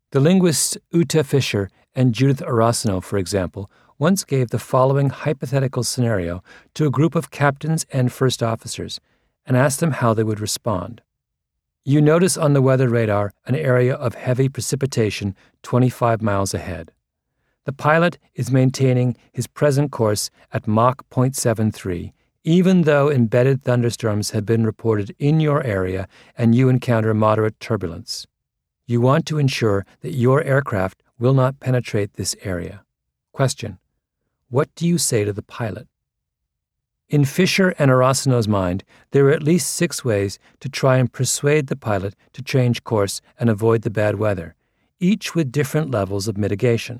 The linguists Uta Fisher and Judith Arasano, for example, once gave the following hypothetical scenario to a group of captains and first officers and asked them how they would respond. You notice on the weather radar an area of heavy precipitation 25 miles ahead. The pilot is maintaining his present course at Mach 0.73, even though embedded thunderstorms have been reported in your area and you encounter moderate turbulence. You want to ensure that your aircraft will not penetrate this area. Question: what do you say to the pilot? In Fisher and Arasano's mind, there are at least 6 ways to try and persuade the pilot to change course and avoid the bad weather, each with different levels of mitigation.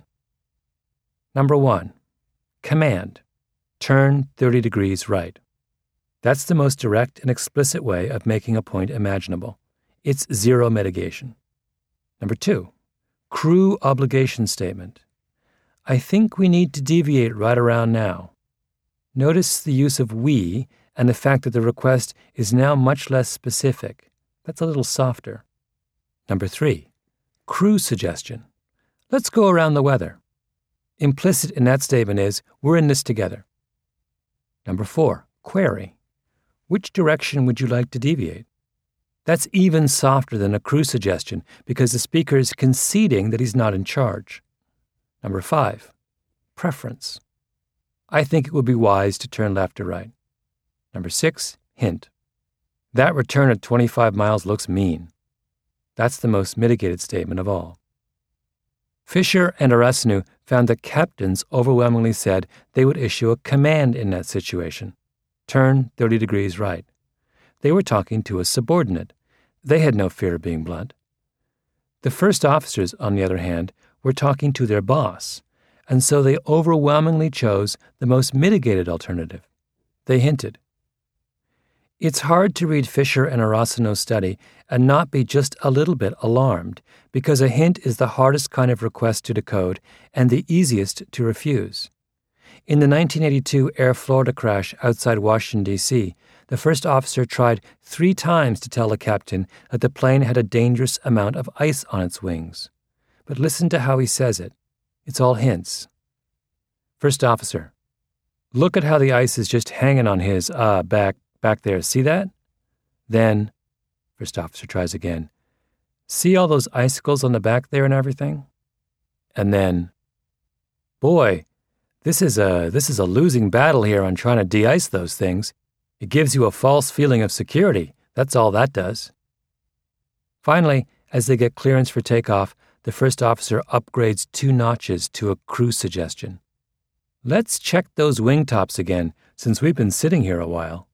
Number 1. Command. Turn 30 degrees right. That's the most direct and explicit way of making a point imaginable. It's zero mitigation. Number 2. Crew obligation statement. I think we need to deviate right around now. Notice the use of we and the fact that the request is now much less specific. That's a little softer. Number 3. Crew suggestion. Let's go around the weather. Implicit in that statement is, we're in this together. Number 4. Query. Which direction would you like to deviate? That's even softer than a crew suggestion because the speaker is conceding that he's not in charge. Number 5. Preference. I think it would be wise to turn left or right. Number 6. Hint. That return at 25 miles looks mean. That's the most mitigated statement of all. Fisher and Arasano found that captains overwhelmingly said they would issue a command in that situation. Turn 30 degrees right. They were talking to a subordinate. They had no fear of being blunt. The first officers, on the other hand, were talking to their boss, and so they overwhelmingly chose the most mitigated alternative. They hinted. It's hard to read Fisher and Arasano's study and not be just a little bit alarmed, because a hint is the hardest kind of request to decode and the easiest to refuse. In the 1982 Air Florida crash outside Washington, D.C., the first officer tried 3 times to tell the captain that the plane had a dangerous amount of ice on its wings. But listen to how he says it. It's all hints. First officer: look at how the ice is just hanging on his, back there. See that? Then, first officer tries again. See all those icicles on the back there and everything? And then, boy, this is a losing battle here on trying to de-ice those things. It gives you a false feeling of security. That's all that does. Finally, as they get clearance for takeoff, the first officer upgrades 2 notches to a crew suggestion. Let's check those wing tops again, since we've been sitting here a while.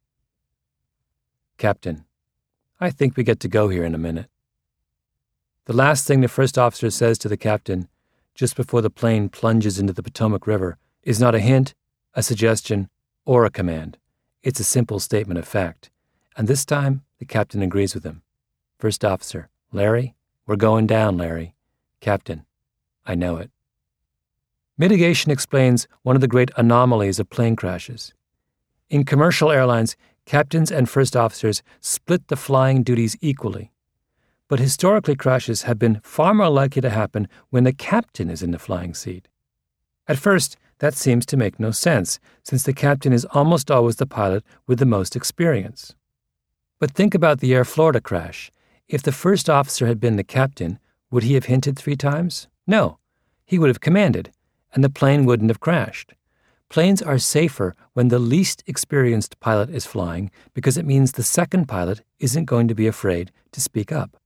Captain: I think we get to go here in a minute. The last thing the first officer says to the captain, just before the plane plunges into the Potomac River, is not a hint, a suggestion, or a command. It's a simple statement of fact. And this time, the captain agrees with him. First officer: Larry, we're going down, Larry. Captain: I know it. Mitigation explains one of the great anomalies of plane crashes. In commercial airlines, captains and first officers split the flying duties equally. But historically, crashes have been far more likely to happen when the captain is in the flying seat. At first, that seems to make no sense, since the captain is almost always the pilot with the most experience. But think about the Air Florida crash. If the first officer had been the captain, would he have hinted 3 times? No. He would have commanded, and the plane wouldn't have crashed. Planes are safer when the least experienced pilot is flying because it means the second pilot isn't going to be afraid to speak up.